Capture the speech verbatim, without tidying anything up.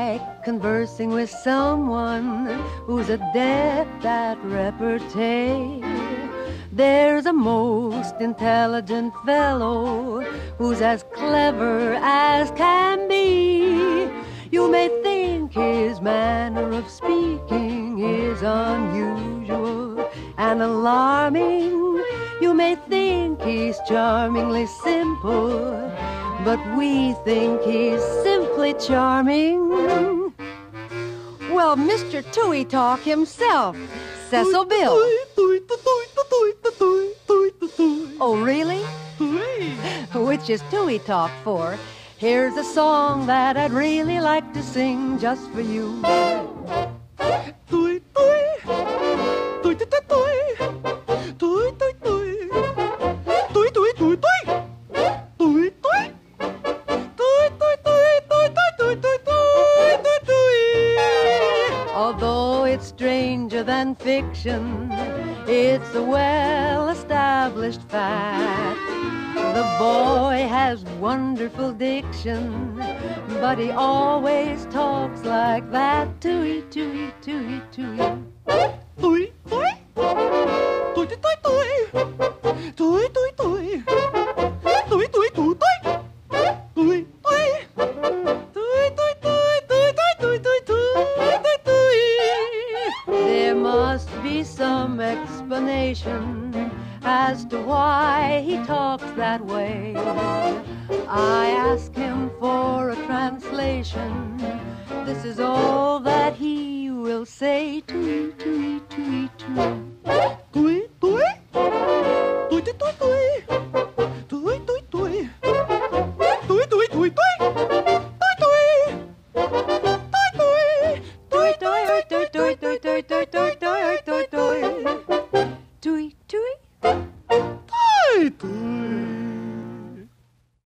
like conversing with someone who's adept at repartee. There's a most intelligent fellow who's as clever as can be. You may think his manner of speaking is unusual and alarming. You may think he's charmingly simple, but we think he's simply charming. Well, Mister Tui Talk himself, Cecil Bill. Oh, really? Which is Tui Talk for? Here's a song that I'd really like to sing just for you. Tui, tui, tui, tui, tui, tui, tui, tui, tui, tui, tui, tui, tui. Although it's stranger than fiction, it's a well-established fact. The boy has wonderful diction, but he always talks like that. Tui, tui, tui, tui. Tui, tui. Tui, tui, tui. Tui, tui, tui. Tui, tui, tui, tui. Tui, tui. Tui, tui, tui, tui, tui, tui, tui, tui. There must be some explanation as to why he talks that way. I ask him for a translation. This is all that he will say. Tui, tui, tui, tui.